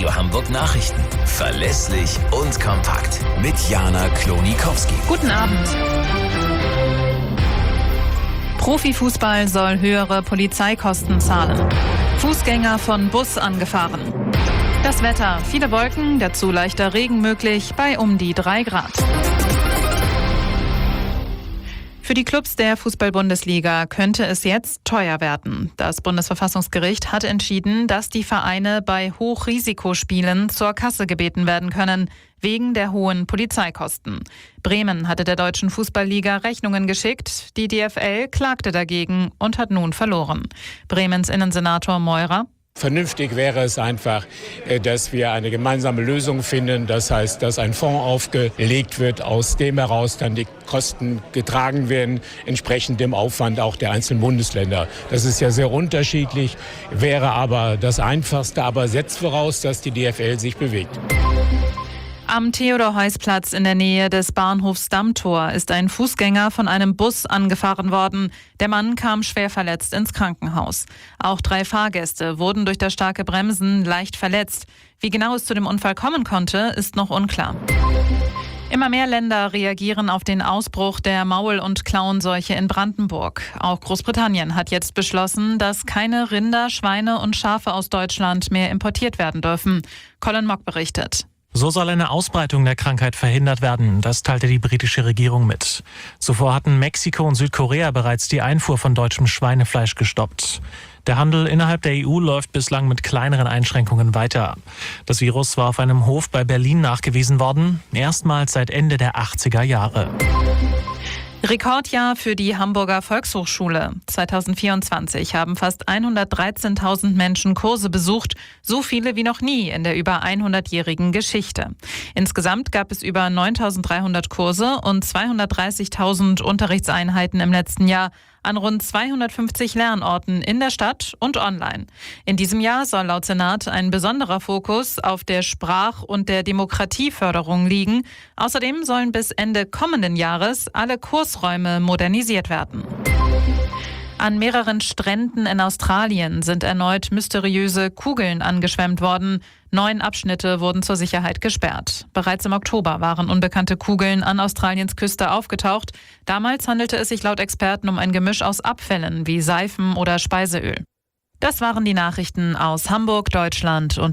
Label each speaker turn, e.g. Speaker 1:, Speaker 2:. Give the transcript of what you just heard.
Speaker 1: Radio Hamburg Nachrichten. Verlässlich und kompakt. Mit Jana Klonikowski.
Speaker 2: Guten Abend. Profifußball soll höhere Polizeikosten zahlen. Fußgänger von Bus angefahren. Das Wetter, viele Wolken, dazu leichter Regen möglich bei um die 3 Grad. Für die Clubs der Fußball-Bundesliga könnte es jetzt teuer werden. Das Bundesverfassungsgericht hat entschieden, dass die Vereine bei Hochrisikospielen zur Kasse gebeten werden können, wegen der hohen Polizeikosten. Bremen hatte der Deutschen Fußballliga Rechnungen geschickt. Die DFL klagte dagegen und hat nun verloren. Bremens Innensenator Meurer:
Speaker 3: Vernünftig wäre es einfach, dass wir eine gemeinsame Lösung finden. Das heißt, dass ein Fonds aufgelegt wird, aus dem heraus dann die Kosten getragen werden, entsprechend dem Aufwand auch der einzelnen Bundesländer. Das ist ja sehr unterschiedlich, wäre aber das Einfachste, aber setzt voraus, dass die DFL sich bewegt.
Speaker 2: Am Theodor-Heuss-Platz in der Nähe des Bahnhofs Dammtor ist ein Fußgänger von einem Bus angefahren worden. Der Mann kam schwer verletzt ins Krankenhaus. Auch 3 Fahrgäste wurden durch das starke Bremsen leicht verletzt. Wie genau es zu dem Unfall kommen konnte, ist noch unklar. Immer mehr Länder reagieren auf den Ausbruch der Maul- und Klauenseuche in Brandenburg. Auch Großbritannien hat jetzt beschlossen, dass keine Rinder, Schweine und Schafe aus Deutschland mehr importiert werden dürfen. Colin Mock berichtet.
Speaker 4: So soll eine Ausbreitung der Krankheit verhindert werden, das teilte die britische Regierung mit. Zuvor hatten Mexiko und Südkorea bereits die Einfuhr von deutschem Schweinefleisch gestoppt. Der Handel innerhalb der EU läuft bislang mit kleineren Einschränkungen weiter. Das Virus war auf einem Hof bei Berlin nachgewiesen worden, erstmals seit Ende der 80er Jahre.
Speaker 2: Rekordjahr für die Hamburger Volkshochschule. 2024 haben fast 113.000 Menschen Kurse besucht, so viele wie noch nie in der über 100-jährigen Geschichte. Insgesamt gab es über 9.300 Kurse und 230.000 Unterrichtseinheiten im letzten Jahr an rund 250 Lernorten in der Stadt und online. In diesem Jahr soll laut Senat ein besonderer Fokus auf der Sprach- und der Demokratieförderung liegen. Außerdem sollen bis Ende kommenden Jahres alle Kursräume modernisiert werden. An mehreren Stränden in Australien sind erneut mysteriöse Kugeln angeschwemmt worden. 9 Abschnitte wurden zur Sicherheit gesperrt. Bereits im Oktober waren unbekannte Kugeln an Australiens Küste aufgetaucht. Damals handelte es sich laut Experten um ein Gemisch aus Abfällen wie Seifen oder Speiseöl. Das waren die Nachrichten aus Hamburg, Deutschland und